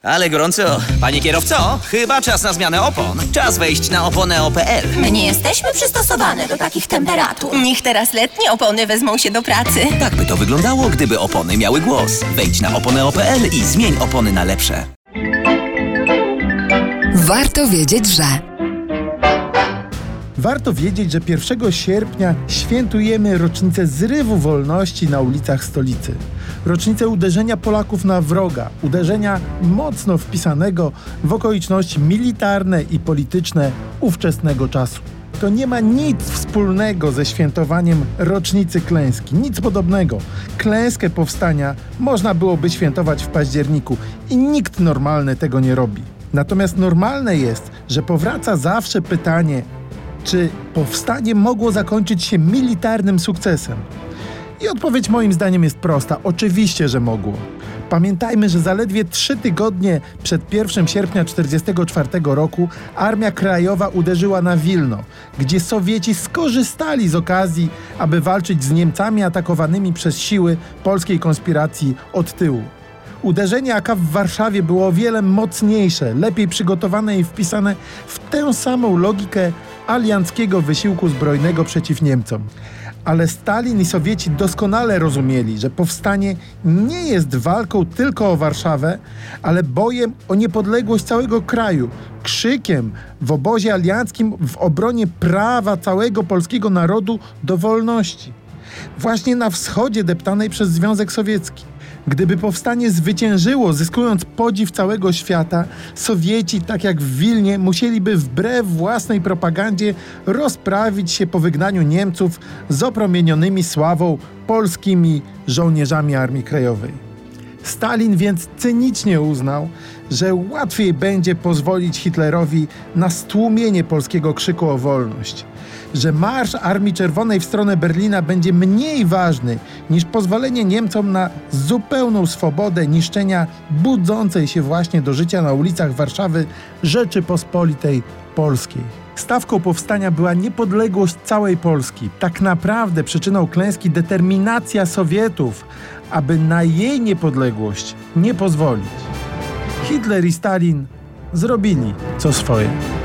Ale gorąco. Panie kierowco, chyba czas na zmianę opon. Czas wejść na oponeo.pl. My nie jesteśmy przystosowane do takich temperatur. Niech teraz letnie opony wezmą się do pracy. Tak by to wyglądało, gdyby opony miały głos. Wejdź na oponeo.pl i zmień opony na lepsze. Warto wiedzieć, że... Warto wiedzieć, że 1 sierpnia świętujemy rocznicę zrywu wolności na ulicach stolicy. Rocznicę uderzenia Polaków na wroga, uderzenia mocno wpisanego w okoliczności militarne i polityczne ówczesnego czasu. To nie ma nic wspólnego ze świętowaniem rocznicy klęski, nic podobnego. Klęskę powstania można byłoby świętować w październiku i nikt normalny tego nie robi. Natomiast normalne jest, że powraca zawsze pytanie, czy powstanie mogło zakończyć się militarnym sukcesem? I odpowiedź moim zdaniem jest prosta. Oczywiście, że mogło. Pamiętajmy, że zaledwie 3 tygodnie przed 1 sierpnia 1944 roku Armia Krajowa uderzyła na Wilno, gdzie Sowieci skorzystali z okazji, aby walczyć z Niemcami atakowanymi przez siły polskiej konspiracji od tyłu. Uderzenie AK w Warszawie było o wiele mocniejsze, lepiej przygotowane i wpisane w tę samą logikę alianckiego wysiłku zbrojnego przeciw Niemcom. Ale Stalin i Sowieci doskonale rozumieli, że powstanie nie jest walką tylko o Warszawę, ale bojem o niepodległość całego kraju, krzykiem w obozie alianckim w obronie prawa całego polskiego narodu do wolności. Właśnie na wschodzie deptanej przez Związek Sowiecki. Gdyby powstanie zwyciężyło, zyskując podziw całego świata, Sowieci, tak jak w Wilnie, musieliby wbrew własnej propagandzie rozprawić się po wygnaniu Niemców z opromienionymi sławą polskimi żołnierzami Armii Krajowej. Stalin więc cynicznie uznał, że łatwiej będzie pozwolić Hitlerowi na stłumienie polskiego krzyku o wolność, że marsz Armii Czerwonej w stronę Berlina będzie mniej ważny niż pozwolenie Niemcom na zupełną swobodę niszczenia budzącej się właśnie do życia na ulicach Warszawy Rzeczypospolitej Polskiej. Stawką powstania była niepodległość całej Polski. Tak naprawdę przyczyną klęski determinacja Sowietów, aby na jej niepodległość nie pozwolić. Hitler i Stalin zrobili co swoje.